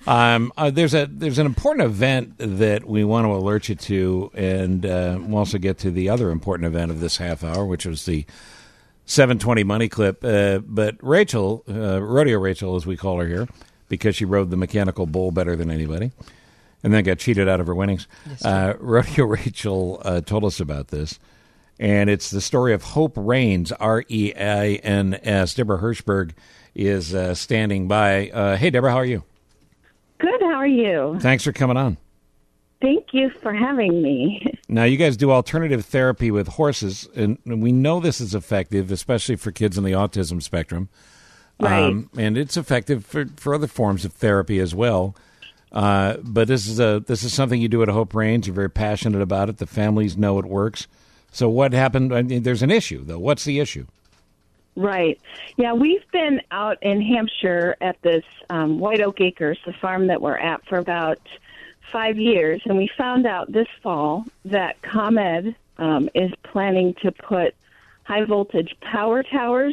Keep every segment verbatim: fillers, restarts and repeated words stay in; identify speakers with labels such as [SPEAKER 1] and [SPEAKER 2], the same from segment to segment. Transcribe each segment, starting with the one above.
[SPEAKER 1] Um, uh, there's a there's an important event that we want to alert you to, and uh, we'll also get to the other important event of this half hour, which was the seven twenty Money Clip. Uh, but Rachel, uh, Rodeo Rachel, as we call her here, because she rode the mechanical bull better than anybody, and then got cheated out of her winnings. Yes, uh, Rodeo Rachel uh, told us about this, and it's the story of Hope Reins, R E I N S. Deborah Hirschberg is uh, standing by. Uh, hey, Deborah, how are you?
[SPEAKER 2] Good, how are you?
[SPEAKER 1] Thanks for coming on.
[SPEAKER 2] Thank you for having me.
[SPEAKER 1] Now, you guys do alternative therapy with horses, and we know this is effective, especially for kids on the autism spectrum.
[SPEAKER 2] Right.
[SPEAKER 1] Um, and it's effective for, for other forms of therapy as well. Uh, but this is a this is something you do at Hope Reins. You're very passionate about it. The families know it works. So what happened? I mean, there's an issue, though. What's the issue?
[SPEAKER 2] Right. Yeah, we've been out in Hampshire at this um, White Oak Acres, the farm that we're at, for about five years, and we found out this fall that ComEd um, is planning to put high-voltage power towers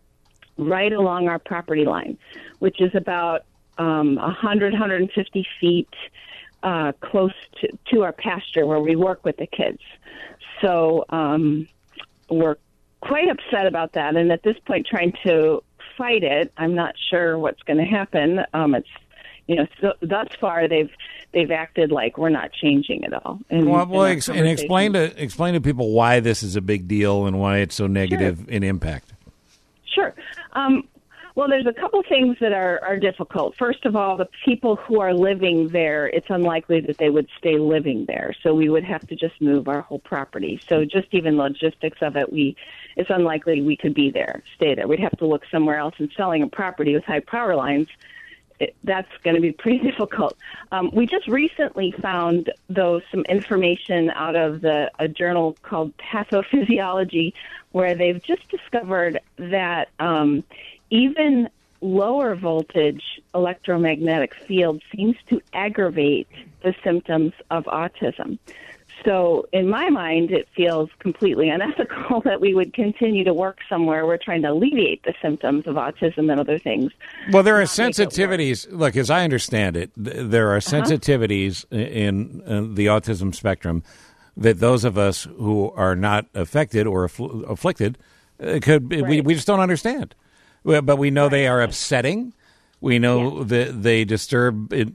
[SPEAKER 2] right along our property line, which is about um, one hundred, one hundred fifty feet uh, close to, to our pasture where we work with the kids. So um, we're quite upset about that, and at this point trying to fight it. I'm not sure what's going to happen. Um, it's, you know, so thus far they've they've acted like we're not changing at all. In,
[SPEAKER 1] well, well
[SPEAKER 2] in
[SPEAKER 1] ex- and explain to explain to people why this is a big deal and why it's so negative
[SPEAKER 2] Sure.
[SPEAKER 1] in impact.
[SPEAKER 2] Sure. Um, well, there's a couple things that are, are difficult. First of all, the people who are living there, it's unlikely that they would stay living there. So we would have to just move our whole property. So just even logistics of it, we it's unlikely we could be there, stay there. We'd have to look somewhere else, and selling a property with high power lines, it, that's going to be pretty difficult. Um, we just recently found, though, some information out of the a journal called Pathophysiology, where they've just discovered that um, even lower voltage electromagnetic field seems to aggravate the symptoms of autism. So in my mind, it feels completely unethical that we would continue to work somewhere we're trying to alleviate the symptoms of autism and other things.
[SPEAKER 1] Well, there are sensitivities. Look, as I understand it, th- there are
[SPEAKER 2] Uh-huh.
[SPEAKER 1] sensitivities in, in the autism spectrum that those of us who are not affected or affl- afflicted uh, could right. we, we just don't understand. Well, but we know right. they are upsetting. We know yeah. that they disturb the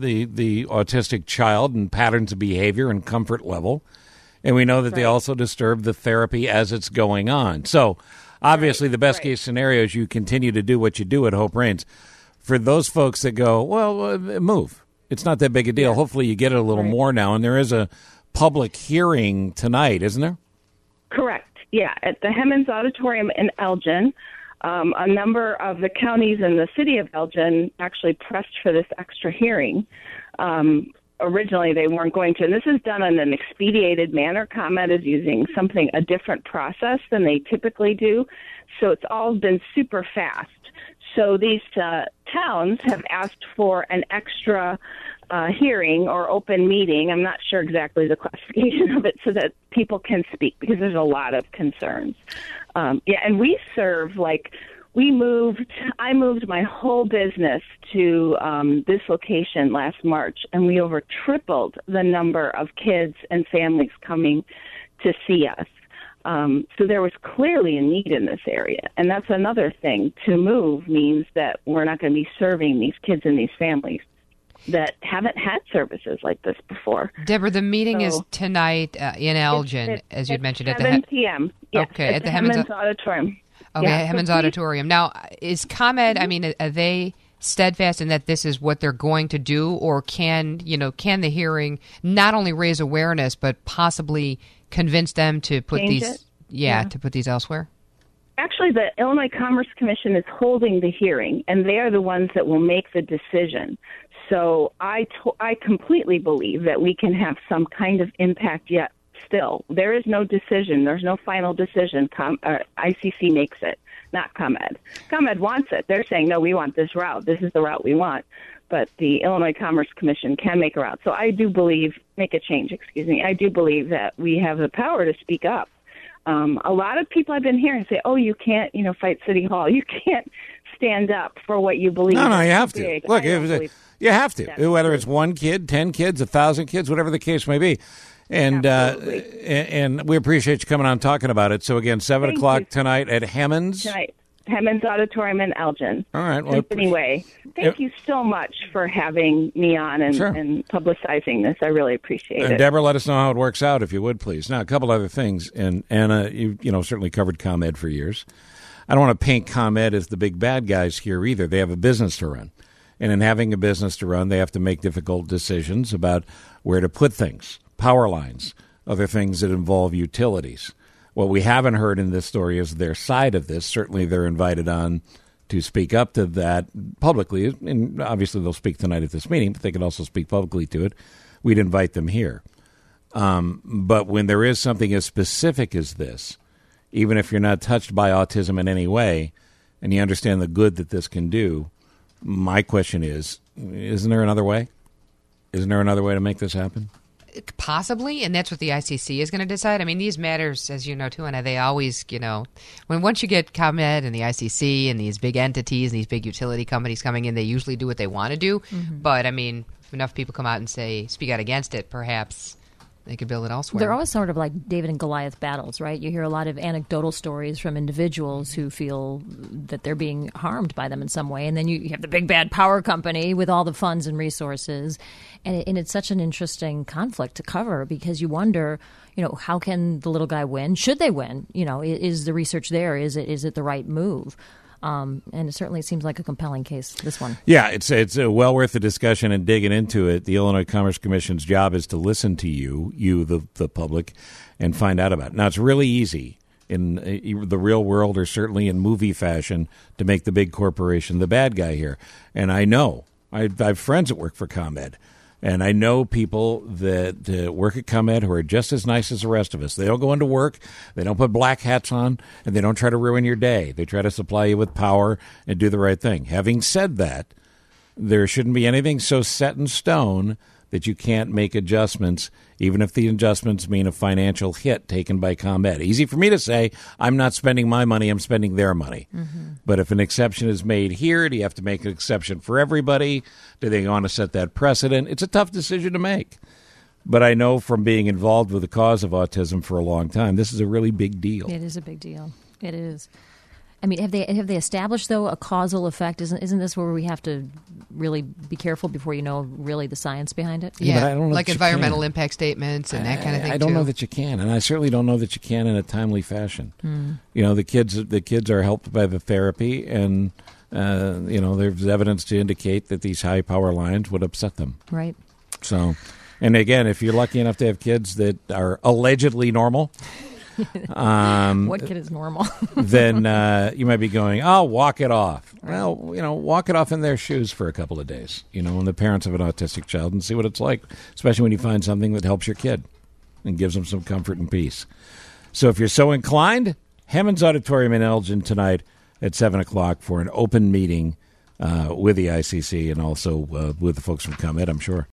[SPEAKER 1] the autistic child and patterns of behavior and comfort level. And we know that right. they also disturb the therapy as it's going on. So obviously right. the best right. case scenario is you continue to do what you do at Hope Reins. For those folks that go, well, uh, move. It's not that big a deal. Yeah. Hopefully you get it a little right. more now. And there is a public hearing tonight, isn't there?
[SPEAKER 2] Correct. Yeah, at the Hemmons Auditorium in Elgin. Um, a number of the counties in the city of Elgin actually pressed for this extra hearing. Um, originally, they weren't going to, and this is done in an expedited manner. ComEd is using something, a different process than they typically do, so it's all been super fast. So these uh, towns have asked for an extra uh, hearing or open meeting. I'm not sure exactly the classification of it, so that people can speak, because there's a lot of concerns. Um, yeah, and we serve, like, we moved, I moved my whole business to um, this location last March, and we over tripled the number of kids and families coming to see us. Um, so there was clearly a need in this area. And that's another thing. To move means that we're not going to be serving these kids and these families that haven't had services like this before.
[SPEAKER 3] Deborah, the meeting so, is tonight uh, in Elgin,
[SPEAKER 2] it's, it's,
[SPEAKER 3] as you mentioned.
[SPEAKER 2] At
[SPEAKER 3] the
[SPEAKER 2] seven p.m. Yes,
[SPEAKER 3] okay,
[SPEAKER 2] at,
[SPEAKER 3] at the,
[SPEAKER 2] the
[SPEAKER 3] Hemmons,
[SPEAKER 2] Hemmons Auditorium.
[SPEAKER 3] Okay,
[SPEAKER 2] yeah,
[SPEAKER 3] Hemmons
[SPEAKER 2] so
[SPEAKER 3] Auditorium. Now, is ComEd, I mean, are they steadfast in that this is what they're going to do, or can, you know, can the hearing not only raise awareness, but possibly convince them to put
[SPEAKER 2] Change
[SPEAKER 3] these,
[SPEAKER 2] it?
[SPEAKER 3] yeah,
[SPEAKER 2] Yeah.
[SPEAKER 3] to put these elsewhere?
[SPEAKER 2] Actually, the Illinois Commerce Commission is holding the hearing, and they are the ones that will make the decision. So I, to- I completely believe that we can have some kind of impact yet still. There is no decision. There's no final decision. Com- uh, I C C makes it, not ComEd. ComEd wants it. They're saying, no, we want this route. This is the route we want. But the Illinois Commerce Commission can make a route. So I do believe, make a change, excuse me, I do believe that we have the power to speak up. Um, a lot of people I've been hearing say, oh, you can't, you know, fight City Hall. You can't stand up for what you believe.
[SPEAKER 1] No, no, you have
[SPEAKER 2] Big.
[SPEAKER 1] to. Look,
[SPEAKER 2] I don't
[SPEAKER 1] if,
[SPEAKER 2] believe
[SPEAKER 1] you have to.
[SPEAKER 2] that's
[SPEAKER 1] Whether
[SPEAKER 2] true.
[SPEAKER 1] it's one kid, ten kids, a thousand kids, whatever the case may be. And uh, and, and we appreciate you coming on talking about it. So, again, seven
[SPEAKER 2] Thank
[SPEAKER 1] o'clock
[SPEAKER 2] you.
[SPEAKER 1] tonight at Hemmons.
[SPEAKER 2] Tonight, Hemmons Auditorium in Elgin.
[SPEAKER 1] All right. Well,
[SPEAKER 2] Symphony Way. Thank
[SPEAKER 1] Yep.
[SPEAKER 2] you so much for having me on and,
[SPEAKER 1] Sure.
[SPEAKER 2] and publicizing this. I really appreciate
[SPEAKER 1] And
[SPEAKER 2] it.
[SPEAKER 1] Deborah, let us know how it works out, if you would, please. Now, a couple other things. And Anna, you you know certainly covered ComEd for years. I don't want to paint ComEd as the big bad guys here either. They have a business to run. And in having a business to run, they have to make difficult decisions about where to put things, power lines, other things that involve utilities. What we haven't heard in this story is their side of this. Certainly they're invited on to speak up to that publicly. And obviously they'll speak tonight at this meeting, but they can also speak publicly to it. We'd invite them here. Um, but when there is something as specific as this, even if you're not touched by autism in any way, and you understand the good that this can do, my question is, isn't there another way? Isn't there another way to make this happen?
[SPEAKER 3] Possibly, and that's what the I C C is going to decide. I mean, these matters, as you know, too, and they always, you know, when once you get ComEd and the I C C and these big entities and these big utility companies coming in, they usually do what they want to do. Mm-hmm. But, I mean, if enough people come out and say, speak out against it, perhaps they could build it elsewhere.
[SPEAKER 4] They're always sort of like David and Goliath battles, right? You hear a lot of anecdotal stories from individuals who feel that they're being harmed by them in some way. And then you, you have the big bad power company with all the funds and resources. And, it, and it's such an interesting conflict to cover because you wonder, you know, how can the little guy win? Should they win? You know, is, is the research there? Is it is it the right move? Um, and it certainly seems like a compelling case, this one.
[SPEAKER 1] Yeah, it's it's uh, well worth the discussion and digging into it. The Illinois Commerce Commission's job is to listen to you, you, the, the public, and find out about it. Now, it's really easy in uh, the real world or certainly in movie fashion to make the big corporation the bad guy here. And I know, I, I have friends that work for ComEd. And I know people that uh, work at ComEd who are just as nice as the rest of us. They don't go into work, they don't put black hats on, and they don't try to ruin your day. They try to supply you with power and do the right thing. Having said that, there shouldn't be anything so set in stone that you can't make adjustments, even if the adjustments mean a financial hit taken by ComEd. Easy for me to say, I'm not spending my money, I'm spending their money. Mm-hmm. But if an exception is made here, do you have to make an exception for everybody? Do they want to set that precedent? It's a tough decision to make. But I know from being involved with the cause of autism for a long time, this is a really big deal.
[SPEAKER 4] It is a big deal. It is. I mean, have they have they established, though, a causal effect? Isn't isn't this where we have to really be careful before you know really the science behind it?
[SPEAKER 3] Yeah,
[SPEAKER 1] yeah but I don't know
[SPEAKER 3] like
[SPEAKER 1] that you
[SPEAKER 3] environmental
[SPEAKER 1] can.
[SPEAKER 3] impact statements and that kind of thing,
[SPEAKER 1] I, I don't
[SPEAKER 3] too.
[SPEAKER 1] know that you can, and I certainly don't know that you can in a timely fashion.
[SPEAKER 4] Mm.
[SPEAKER 1] You know, the kids the kids are helped by the therapy, and uh, you know, there's evidence to indicate that these high power lines would upset them.
[SPEAKER 4] Right.
[SPEAKER 1] So, and again, if you're lucky enough to have kids that are allegedly normal. Um,
[SPEAKER 4] what kid is normal?
[SPEAKER 1] then uh, you might be going, oh, walk it off. Well, you know, walk it off in their shoes for a couple of days, you know, and the parents of an autistic child and see what it's like, especially when you find something that helps your kid and gives them some comfort and peace. So if you're so inclined, Hemmons Auditorium in Elgin tonight at seven o'clock for an open meeting uh, with the I C C and also uh, with the folks from ComEd, I'm sure.